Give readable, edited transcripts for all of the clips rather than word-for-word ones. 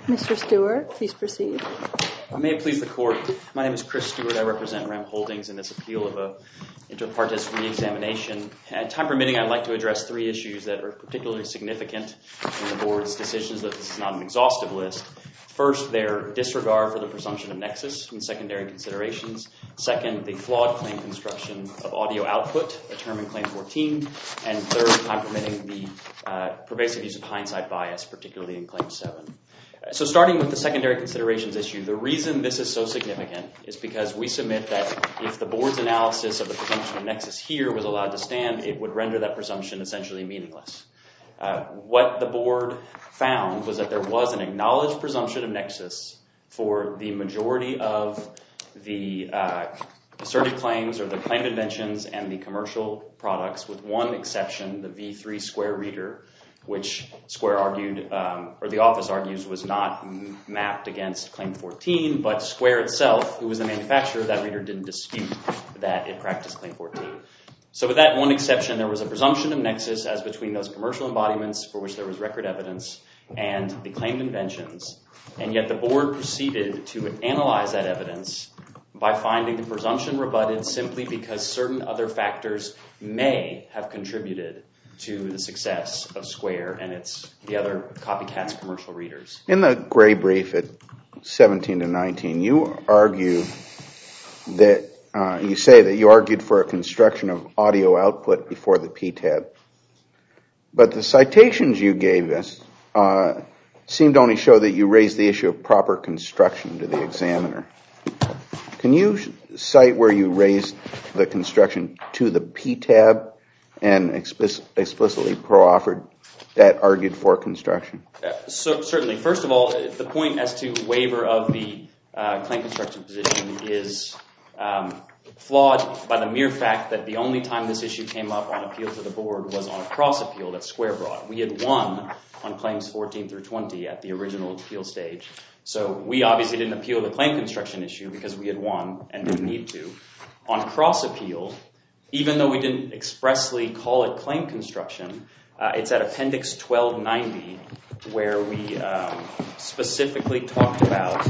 Mr. Stewart, please proceed. May it please the Court, my name is Chris Stewart. I represent RAM Holdings in this appeal of a inter partes re-examination. And time permitting, I'd like to address three issues that are particularly significant in the Board's decisions that this is not an exhaustive list. First, their disregard for the presumption of nexus in secondary considerations. Second, the flawed claim construction of audio output, a term in Claim 14. And third, time permitting, the pervasive use of hindsight bias, particularly in Claim 7. So starting with the secondary considerations issue, the reason this is so significant is because we submit that if the Board's analysis of the presumption of nexus here was allowed to stand, it would render that presumption essentially meaningless. What the Board found was that there was an acknowledged presumption of nexus for the majority of the asserted claims or the claimed inventions and the commercial products, with one exception, the V3 Square reader, which Square argued, or the office argues, was not mapped against Claim 14, but Square itself, who was the manufacturer of that reader, didn't dispute that it practiced Claim 14. So with that one exception, there was a presumption of nexus as between those commercial embodiments for which there was record evidence and the claimed inventions, and yet the Board proceeded to analyze that evidence by finding the presumption rebutted simply because certain other factors may have contributed to the success of Square and the other copycats commercial readers. In the gray brief at 17 to 19, you argue that you say that you argued for a construction of audio output before the PTAB, but the citations you gave us seemed to only show that you raised the issue of proper construction to the examiner. Can you cite where you raised the construction to the PTAB and explicitly pro-offered that argued for construction? Certainly. First of all, the point as to waiver of the claim construction position is flawed by the mere fact that the only time this issue came up on appeal to the Board was on a cross-appeal that Square brought. We had won on Claims 14 through 20 at the original appeal stage. So we obviously didn't appeal the claim construction issue because we had won and didn't need to. On cross-appeal, even though we didn't expressly call it claim construction, it's at Appendix 1290 where we specifically talked about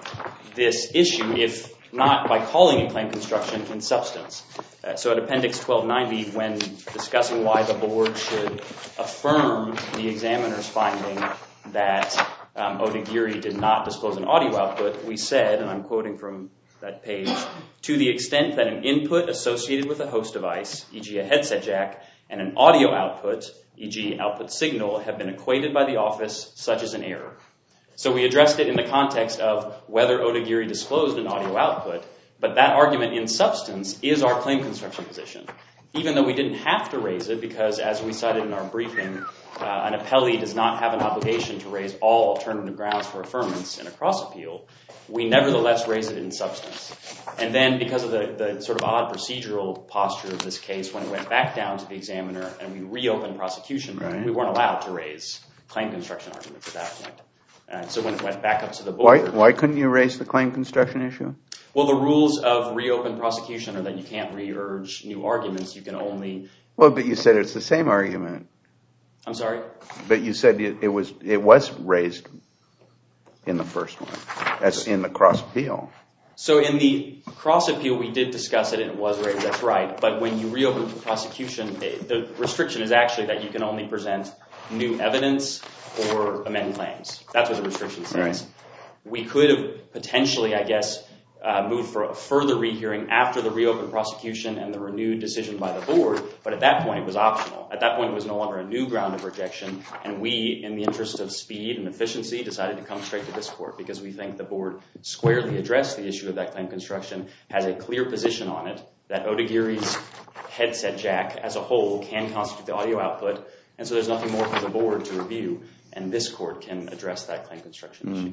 this issue, if not by calling it claim construction, in substance. So at Appendix 1290, when discussing why the Board should affirm the examiner's finding that Odagiri did not disclose an audio output, we said, and I'm quoting from that page, to the extent that an input associated with a host device, e.g. a headset jack, and an audio output, e.g. output signal, have been equated by the office, such as an error. So we addressed it in the context of whether Odagiri disclosed an audio output, but that argument in substance is our claim construction position. Even though we didn't have to raise it because, as we cited in our briefing, an appellee does not have an obligation to raise all alternative grounds for affirmance in a cross-appeal, we nevertheless raise it in substance. And then because of the sort of odd procedural posture of this case, when it went back down to the examiner and we reopened prosecution, we weren't allowed to raise claim construction arguments at that point. And so when it went back up to the Board... Why couldn't you raise the claim construction issue? Well, the rules of reopened prosecution are that you can't re-urge new arguments. You can only... Well, but you said it's the same argument. I'm sorry? But you said it was raised in the first one, as in the cross-appeal. So in the cross-appeal, we did discuss it and it was raised, that's right. But when you reopen the prosecution, the restriction is actually that you can only present new evidence or amend claims. That's what the restriction says. Right. We could have potentially, I guess, moved for a further rehearing after the reopened prosecution and the renewed decision by the Board, but at that point it was optional. At that point it was no longer a new ground of rejection, and we, in the interest of speed and efficiency, decided to come straight to this Court because we think the Board squarely addressed the issue of that claim construction, has a clear position on it, that Odagiri's headset jack as a whole can constitute the audio output, and so there's nothing more for the Board to review, and this Court can address that claim construction issue.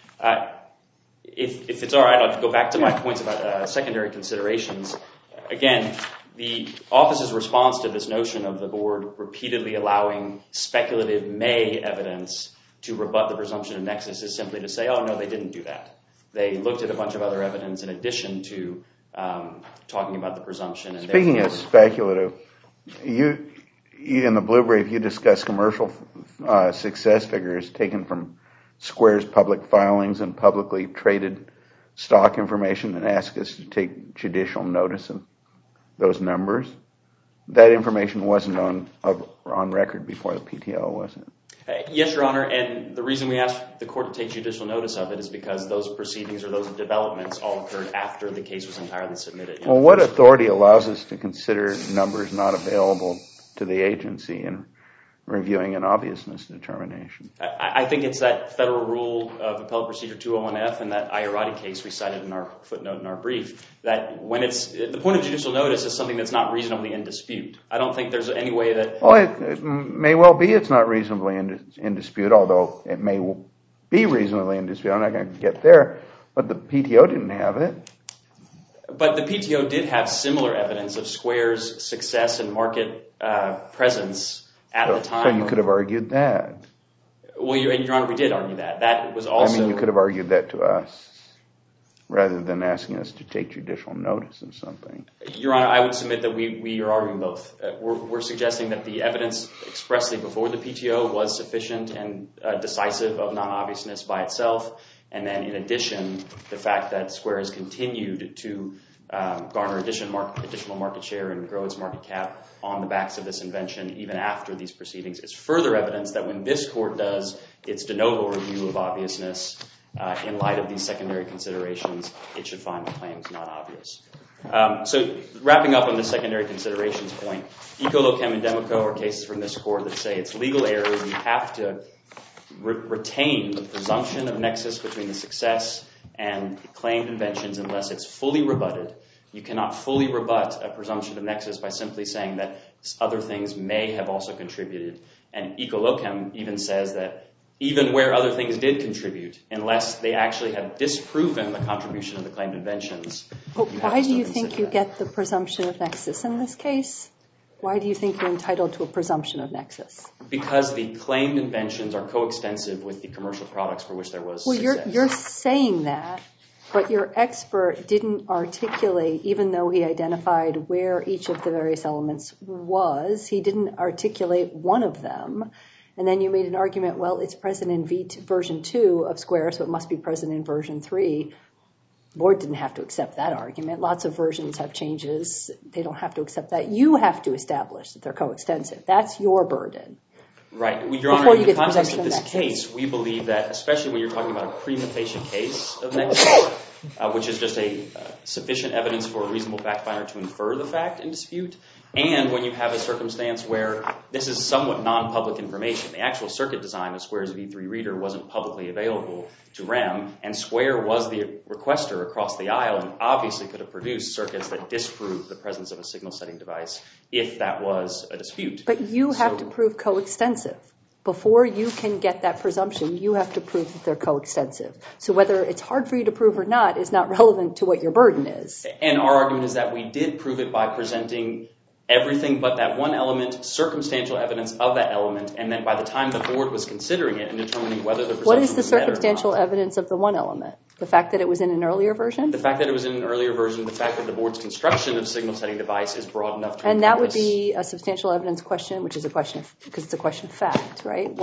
If it's all right, I'll go back to my points about secondary considerations. Again, the office's response to this notion of the Board repeatedly allowing speculative may evidence to rebut the presumption of nexus is simply to say, oh, no, they didn't do that. They looked at a bunch of other evidence in addition to talking about the presumption. And speaking of speculative, you in the blue brief, you discussed commercial success figures taken from Square's public filings and publicly traded stock information and ask us to take judicial notice of those numbers? That information wasn't on record before the PTO, was it? Yes, Your Honor, and the reason we asked the court to take judicial notice of it is because those proceedings or those developments all occurred after the case was entirely submitted. Well, what authority allows us to consider numbers not available to the agency in reviewing an obviousness determination? I think it's that federal rule of Appellate Procedure 201F and that Iorati case we cited in our footnote in our brief, that when it's the point of judicial notice is something that's not reasonably in dispute. I don't think there's any way that... Well, it may well be it's not reasonably in dispute, although it may be reasonably in dispute. I'm not going to get there, but the PTO didn't have it. But the PTO did have similar evidence of Square's success and market presence at the time. So you could have argued that. Well, Your Honor, we did argue that. That was also... I mean, you could have argued that to us rather than asking us to take judicial notice of something. Your Honor, I would submit that we are arguing both. We're suggesting that the evidence expressly before the PTO was sufficient and decisive of non-obviousness by itself. And then in addition, the fact that Square has continued to garner additional market share and grow its market cap on the backs of this invention even after these proceedings is further evidence that when this court does its de novo review of obviousness in light of these secondary considerations, it should find the claims not obvious. So wrapping up on the secondary considerations point, Ecolochem and Democo are cases from this court that say it's legal error. You have to retain the presumption of nexus between the success and claimed inventions unless it's fully rebutted. You cannot fully rebut a presumption of nexus by simply saying that other things may have also contributed. And Ecolochem even says that even where other things did contribute, unless they actually have disproven the contribution of the claimed inventions. But why do you think you get the presumption of nexus in this case? Why do you think you're entitled to a presumption of nexus? Because the claimed inventions are coextensive with the commercial products for which there was success. Well, you're saying that, but your expert didn't articulate, even though he identified where each of the various elements was, he didn't articulate one of them. And then you made an argument, well, it's present in version 2 of Square, so it must be present in version 3. The board didn't have to accept that argument. Lots of versions have changes. They don't have to accept that. You have to establish that they're coextensive. That's your burden. Right. Your Honor, in the context of this case, we believe that, especially when you're talking about a prima facie case of nexus, which is just a sufficient evidence for a reasonable fact finder to infer the fact in dispute, and when you have a circumstance where this is somewhat non-public information. The actual circuit design of Square's V3 reader wasn't publicly available to REM, and Square was the requester across the aisle and obviously could have produced circuits that disprove the presence of a signal setting device if that was a dispute. But you have to prove coextensive. Before you can get that presumption, you have to prove that they're coextensive. So whether it's hard for you to prove or not is not relevant to what your burden is. And our argument is that we did prove it by presenting everything but that one element, circumstantial evidence of that element, and then by the time the board was considering it and determining whether the presumption was met or not. What is the circumstantial evidence of the one element? The fact that it was in an earlier version? The fact that it was in an earlier version, the fact that the board's construction of signal setting device is broad enough to encompass. And that would be a substantial evidence question, which is a question of, because it's a question of fact, right?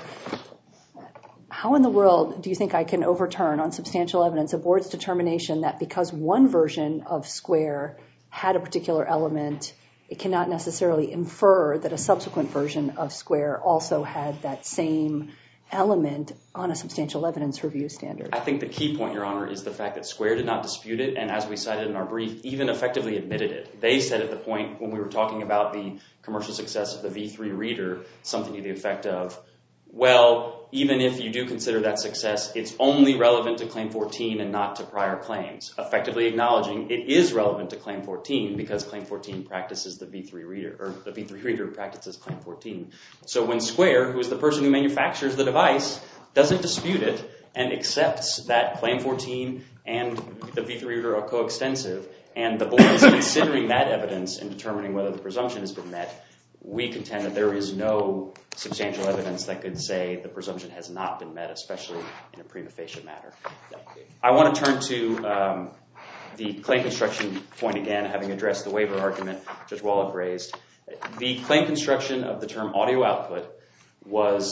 How in the world do you think I can overturn on substantial evidence a board's determination that because one version of Square had a particular element, it cannot necessarily infer that a subsequent version of Square also had that same element on a substantial evidence review standard? I think the key point, Your Honor, is the fact that Square did not dispute it, and as we cited in our brief, even effectively admitted it. They said at the point when we were talking about the commercial success of the V3 reader, something to the effect of, well, even if you do consider that success, it's only relevant to Claim 14 and not to prior claims, effectively acknowledging it is relevant to Claim 14 because Claim 14 practices the V3 reader, or the V3 reader practices Claim 14. So when Square, who is the person who manufactures the device, doesn't dispute it and accepts that Claim 14 and the V3 reader are coextensive, and the board is considering that evidence in determining whether the presumption has been met, we contend that there is no substantial evidence that could say the presumption has not been met, especially in a prima facie matter. I want to turn to the claim construction point again, having addressed the waiver argument Judge Wallach raised. The claim construction of the term audio output was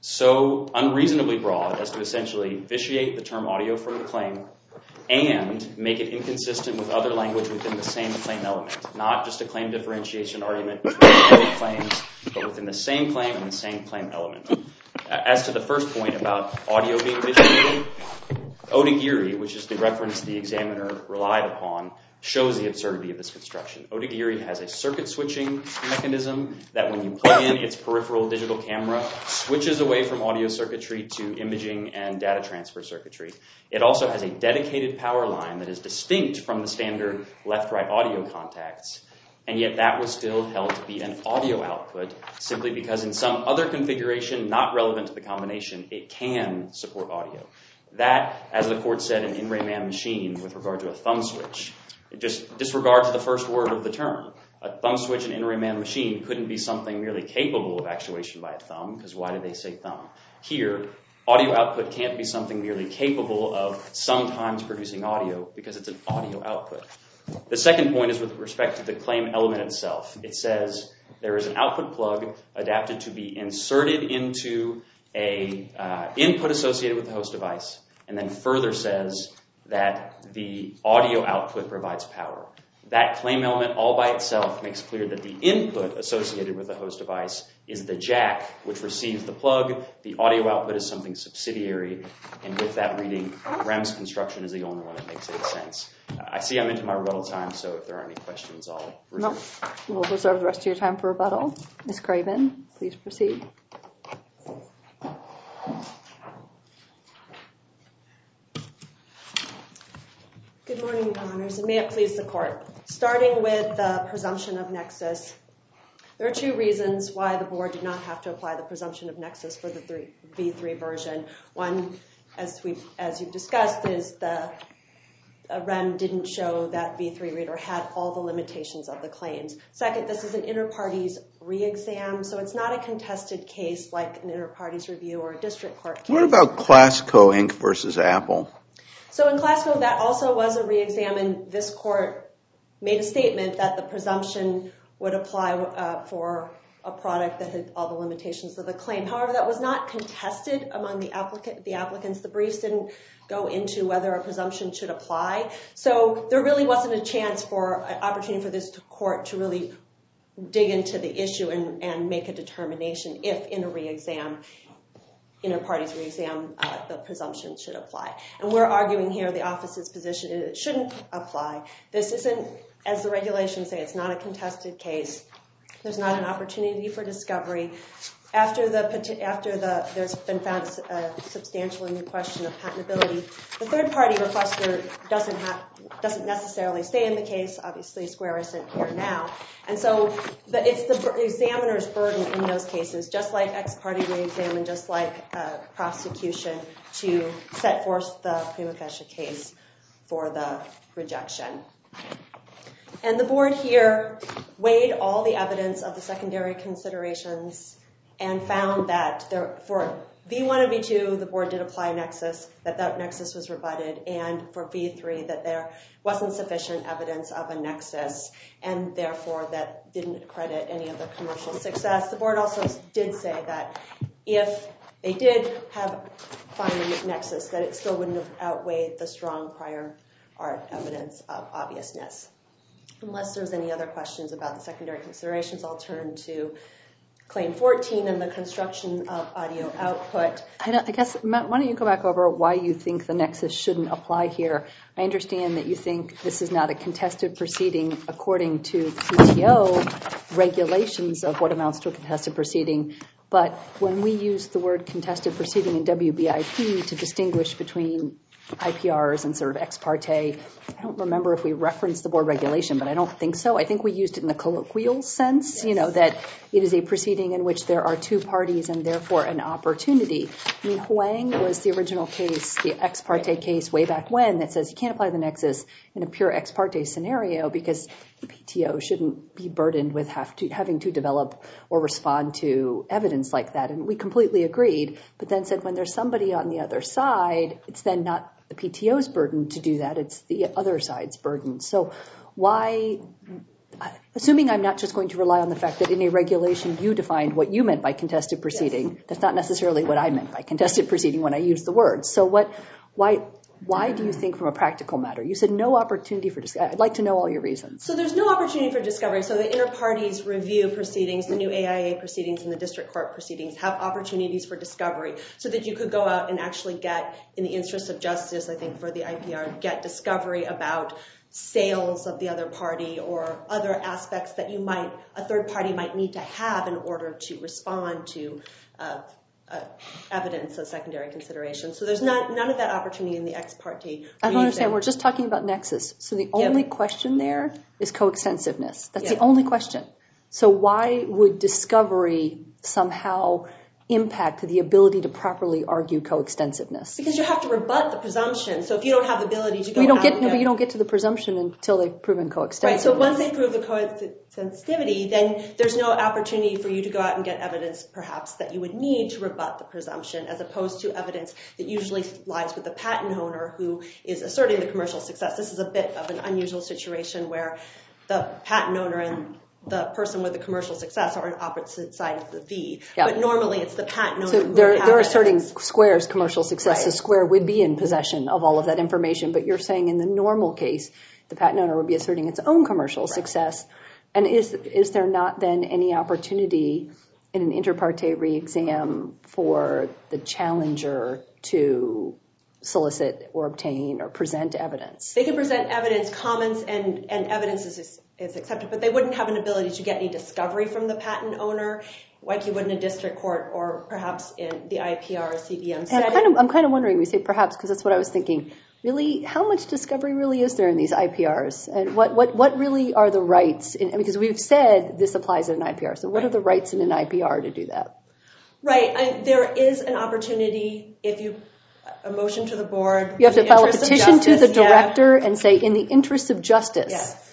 so unreasonably broad as to essentially vitiate the term audio from the claim and make it inconsistent with other language within the same claim element. Not just a claim differentiation argument between claims, but within the same claim and the same claim element. As to the first point about audio being vitiated, Odagiri, which is the reference the examiner relied upon, shows the absurdity of this construction. Odagiri has a circuit switching mechanism that when you plug in its peripheral digital camera, switches away from audio circuitry to imaging and data transfer circuitry. It also has a dedicated power line that is distinct from the standard left-right audio contacts, and yet that was still held to be an audio output simply because in some other configuration not relevant to the combination, it can support audio. That, as the court said in In Re Man Machine with regard to a thumb switch, it just disregards the first word of the term. A thumb switch in In Re Man Machine couldn't be something merely capable of actuation by a thumb, because why did they say thumb? Here, audio output can't be something merely capable of sometimes producing audio, because it's an audio output. The second point is with respect to the claim element itself. It says there is an output plug adapted to be inserted into a input associated with the host device, and then further says that the audio output provides power. That claim element all by itself makes clear that the input associated with the host device is the jack, which receives the plug. The audio output is something subsidiary, and with that reading, REM's construction is the only one that makes any sense. I see I'm into my rebuttal time, so if there are any questions, I'll reserve. No, we'll reserve the rest of your time for rebuttal. Ms. Craven, please proceed. Good morning, Your Honors, and may it please the Court. Starting with the presumption of nexus, there are two reasons why the Board did not have to apply the presumption of nexus for the V3 version. One, as you've discussed, is the REM didn't show that V3 reader had all the limitations of the claims. Second, this is an inter-parties re-exam, so it's not a contested case like an inter-parties review or a district court case. What about Classco Inc. versus Apple? So in Classco, that also was a re-exam, and this court made a statement that the presumption would apply for a product that had all the limitations of the claim. However, that was not contested among the applicants. The briefs didn't go into whether a presumption should apply. So there really wasn't a chance for an opportunity for this court to really dig into the issue and make a determination if in a re-exam, inter-parties re-exam, the presumption should apply. And we're arguing here the office's position is it shouldn't apply. This isn't, as the regulations say, it's not a contested case. There's not an opportunity for discovery. After there's been found a substantial new question of patentability, the third-party requester doesn't necessarily stay in the case. Obviously, Square isn't here now. And so it's the examiner's burden in those cases, just like ex parte re-exam and just like prosecution, to set forth the prima facie case for the rejection. And the board here weighed all the evidence of the secondary considerations and found that for V1 and V2, the board did apply nexus, that nexus was rebutted, and for V3, that there wasn't sufficient evidence of a nexus, and therefore that didn't credit any of the commercial success. The board also did say that if they did find a nexus, that it still wouldn't have outweighed the strong prior art evidence of obviousness. Unless there's any other questions about the secondary considerations, I'll turn to Claim 14 and the construction of audio output. I guess, Matt, why don't you go back over why you think the nexus shouldn't apply here? I understand that you think this is not a contested proceeding according to the PTO regulations of what amounts to a contested proceeding, but when we use the word contested proceeding in WBIP to distinguish between IPRs and sort of ex parte, I don't remember if we referenced the board regulation, but I don't think so. I think we used it in the colloquial sense, yes. That it is a proceeding in which there are two parties and therefore an opportunity. I mean, Huang was the original case, the ex parte case way back when, that says you can't apply the nexus in a pure ex parte scenario because the PTO shouldn't be burdened with having to develop or respond to evidence like that. And we completely agreed, but then said when there's somebody on the other side, it's then not the PTO's burden to do that, it's the other side's burden. So why assuming I'm not just going to rely on the fact that in a regulation you defined what you meant by contested proceeding, yes. That's not necessarily what I meant by contested proceeding when I used the word. So why do you think from a practical matter? You said no opportunity for discovery. I'd like to know all your reasons. So there's no opportunity for discovery. So the inter-parties review proceedings, the new AIA proceedings and the district court proceedings have opportunities for discovery so that you could go out and actually get, in the interest of justice, I think for the IPR, get discovery about sales of the other party or other aspects that a third party might need to have in order to respond to evidence of secondary consideration. So there's none of that opportunity in the ex parte. I don't understand. We're just talking about nexus. So the only question there is coextensiveness. That's the only question. So why would discovery somehow impact the ability to properly argue coextensiveness? Because you have to rebut the presumption. So if you don't have the ability to go you don't get to the presumption until they've proven coextensiveness. Right. So once they prove the coextensivity, then there's no opportunity for you to go out and get evidence, perhaps, that you would need to rebut the presumption, as opposed to evidence that usually lies with the patent owner who is asserting the commercial success. This is a bit of an unusual situation where the patent owner and the person with the commercial success are on opposite sides of the V. Yeah. But normally it's the patent owner who they're asserting Square's commercial success, right. So Square would be in possession of all of that information. But you're saying in the normal case, the patent owner would be asserting its own commercial success. And is there not then any opportunity in an inter parte re-exam for the challenger to solicit or obtain or present evidence? They can present evidence, comments, and evidence is accepted, but they wouldn't have an ability to get any discovery from the patent owner like you would in a district court or perhaps in the IPR or CBM setting. I'm kind of wondering, we say perhaps because that's what I was thinking. Really, how much discovery really is there in these IPRs? And what really are the rights? Because we've said this applies in an IPR. So what are the rights in an IPR to do that? Right. There is an opportunity if you a motion to the board. You have to file a petition to the director and say, in the interest of justice. Yes.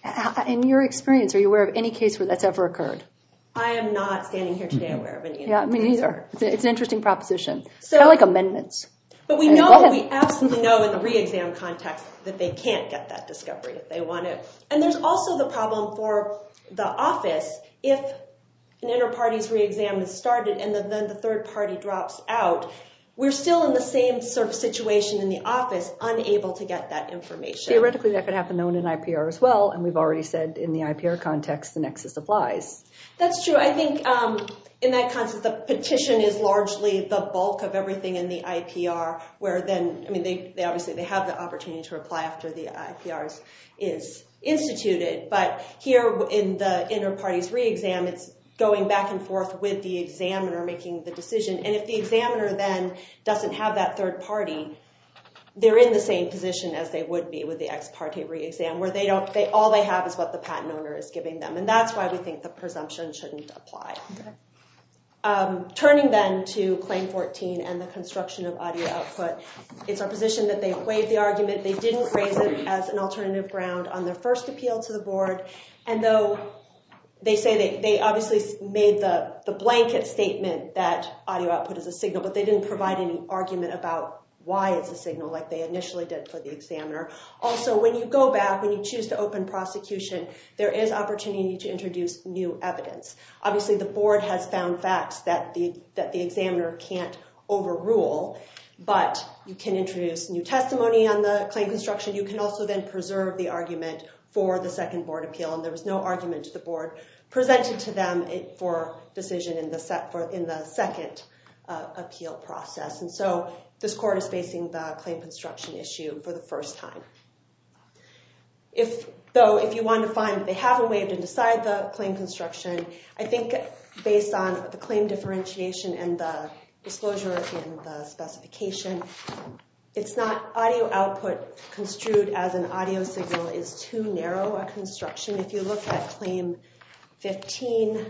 In your experience, are you aware of any case where that's ever occurred? I am not standing here today aware of any. Yeah, me neither. It's an interesting proposition. So, kind of like amendments. But we absolutely know in the re-exam context that they can't get that discovery if they want it. And there's also the problem for the office if an inter-parties re-exam is started and then the third party drops out. We're still in the same sort of situation in the office, unable to get that information. Theoretically, that could happen, though, in an IPR as well, and we've already said in the IPR context the nexus applies. That's true. I think in that context, the petition is largely the bulk of everything in the IPR, where then, they obviously have the opportunity to reply after the IPRs is instituted, but here in the inter-parties re-exam, it's going back and forth with the examiner making the decision. And if the examiner then doesn't have that third party, they're in the same position as they would be with the ex parte re-exam, where all they have is what the patent owner is giving them. And that's why we think the presumption shouldn't apply. Okay. Turning then to Claim 14 and the construction of audio output, it's our position that they waived the argument. They didn't raise it as an alternative ground on their first appeal to the board. And though they say they obviously made the blanket statement that audio output is a signal, but they didn't provide any argument about why it's a signal like they initially did for the examiner. Also, when you go back, when you choose to open prosecution, there is opportunity to introduce new evidence. Obviously, the board has found facts that the examiner can't overrule, but you can introduce new testimony on the claim construction. You can also then preserve the argument for the second board appeal, and there was no argument to the board presented to them for decision in the second appeal process. And so this court is facing the claim construction issue for the first time. If you want to find that they haven't waived and decide the claim construction, I think based on the claim differentiation and the disclosure in the specification, it's not audio output construed as an audio signal is too narrow a construction. If you look at Claim 15,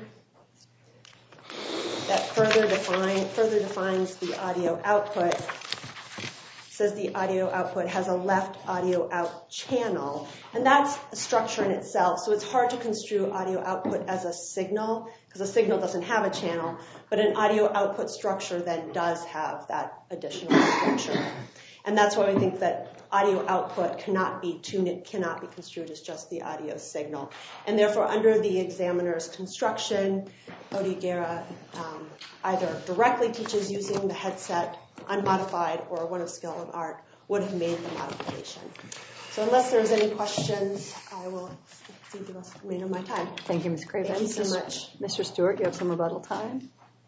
that further defines the audio output. It says the audio output has a left audio out channel, and that's a structure in itself. So it's hard to construe audio output as a signal because a signal doesn't have a channel, but an audio output structure then does have that additional structure. And that's why we think that audio output cannot be construed as just the audio signal. And therefore, under the examiner's construction, Odegara either directly teaches using the headset unmodified, or one of skill and art would have made the modification. So unless there's any questions, I will see the remainder of my time. Thank you, Ms. Craven. Thank you so much. Mr. Stewart, you have some rebuttal time.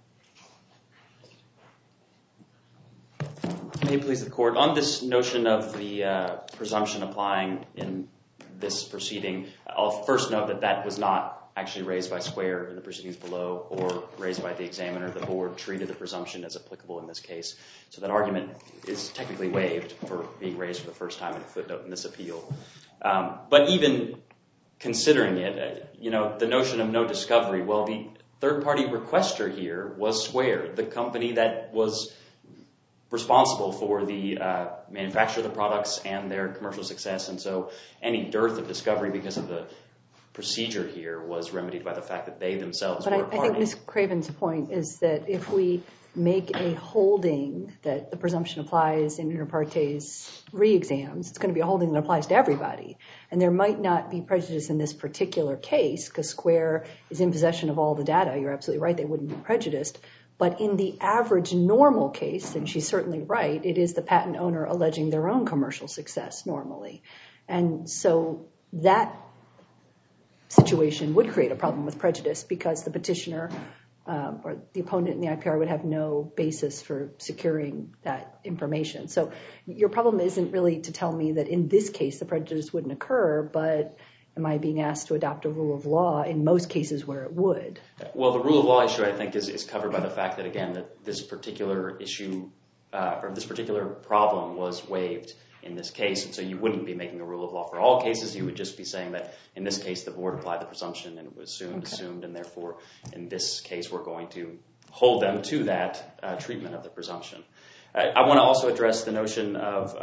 May it please the Court. On this notion of the presumption applying in this proceeding, I'll first note that that was not actually raised by Square in the proceedings below or raised by the examiner. The board treated the presumption as applicable in this case. So that argument is technically waived for being raised for the first time in a footnote in this appeal. But even considering it, the notion of no discovery, well, the third-party requester here was Square, the company that was responsible for the manufacture of the products and their commercial success. And so any dearth of discovery because of the procedure here was remedied by the fact that they themselves were a party. But I think Ms. Craven's point is that if we make a holding that the presumption applies in inter partes re-exams, it's going to be a holding that applies to everybody. And there might not be prejudice in this particular case because Square is in possession of all the data. You're absolutely right, they wouldn't be prejudiced. But in the average normal case, and she's certainly right, it is the patent owner alleging their own commercial success normally. And so that situation would create a problem with prejudice because the petitioner or the opponent in the IPR would have no basis for securing that information. So your problem isn't really to tell me that in this case the prejudice wouldn't occur, but am I being asked to adopt a rule of law in most cases where it would? Well, the rule of law issue, I think, is covered by the fact that, again, that this particular issue or this particular problem was waived in this case. And so you wouldn't be making a rule of law for all cases. You would just be saying that in this case the board applied the presumption and it was assumed, and therefore in this case we're going to hold them to that treatment of the presumption. I want to also address the notion of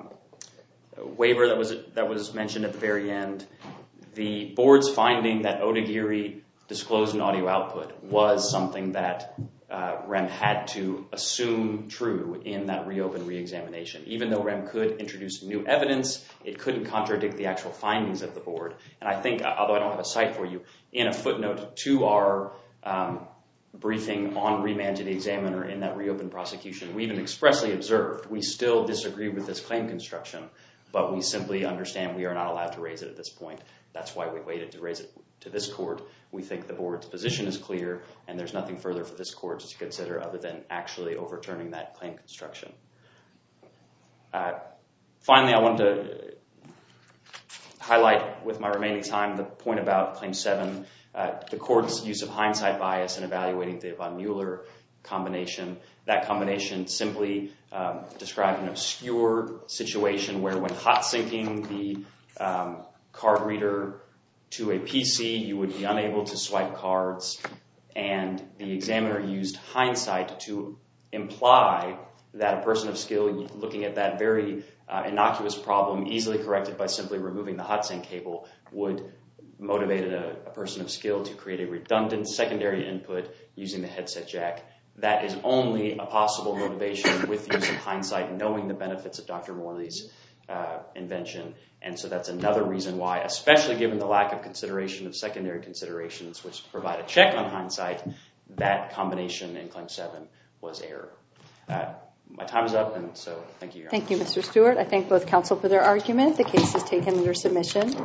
waiver that was mentioned at the very end. The board's finding that Odegiri disclosed an audio output was something that REM had to assume true in that reopened re-examination. Even though REM could introduce new evidence, it couldn't contradict the actual findings of the board. And I think, although I don't have a cite for you, in a footnote to our briefing on remand to the examiner in that reopened prosecution, we even expressly observed we still disagree with this claim construction, but we simply understand we are not allowed to raise it at this point. That's why we waited to raise it to this court. We think the board's position is clear, and there's nothing further for this court to consider other than actually overturning that claim construction. Finally, I wanted to highlight with my remaining time the point about Claim 7, the court's use of hindsight bias in evaluating the von Mueller combination. That combination simply described an obscure situation where when hot syncing the card reader to a PC, you would be unable to swipe cards, and the examiner used hindsight to imply that a person of skill looking at that very innocuous problem, easily corrected by simply removing the hot sync cable, would motivate a person of skill to create a redundant secondary input using the headset jack. That is only a possible motivation with the use of hindsight, knowing the benefits of Dr. Morley's invention. And so that's another reason why, especially given the lack of consideration of secondary considerations, which provide a check on hindsight, that combination in Claim 7 was error. My time is up, and so thank you, Your Honor. Thank you, Mr. Stewart. I thank both counsel for their argument. The case is taken under submission.